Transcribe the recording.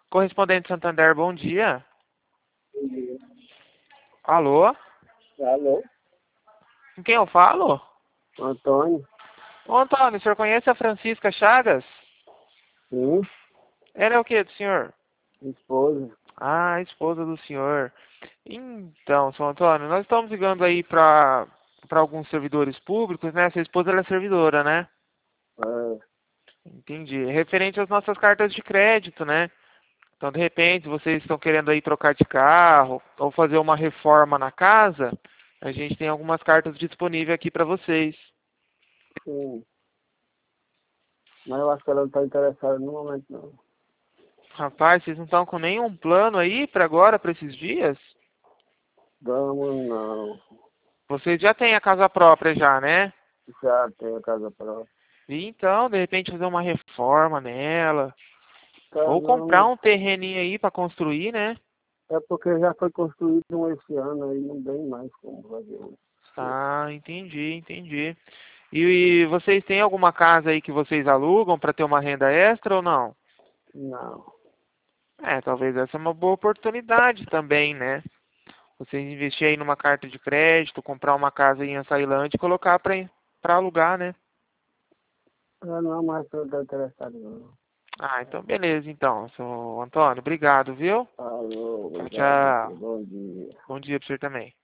Correspondente Santander, bom dia. Bom dia. Alô? Alô, Com quem eu falo? Antônio? Ô, Antônio, o senhor conhece a Francisca Chagas? Sim, Ela é o que do senhor? esposa. Ah, a esposa do senhor. Então, seu Antônio, nós estamos ligando aí para alguns servidores públicos, né? Sua esposa ela é servidora, né? É, Entendi. Referente às nossas cartas de crédito, né? Então, de repente, vocês estão querendo aí trocar de carro ou fazer uma reforma na casa, a gente tem algumas cartas disponíveis aqui para vocês. sim. Mas eu acho que ela não está interessada no momento, não. Rapaz, vocês não estão com nenhum plano aí para agora, para esses dias? Vamos, não. Vocês já têm a casa própria já, né? Já tem a casa própria. E então, de repente, fazer uma reforma nela. Tá, Ou comprar não. um terreninho aí para construir, né? É porque já foi construído um esse ano aí, não tem mais como fazer um. Ah, entendi, entendi. E vocês têm alguma casa aí que vocês alugam para ter uma renda extra ou não? Não. É, talvez essa é uma boa oportunidade também, né? Vocês investir aí numa carta de crédito, comprar uma casa aí em Açailândia e colocar para alugar, né? Eu não, mas não está interessado, não. Ah, então beleza, então, seu Antônio, obrigado, viu? Alô, Tchau, obrigado, tchau. bom dia. Bom dia para você também.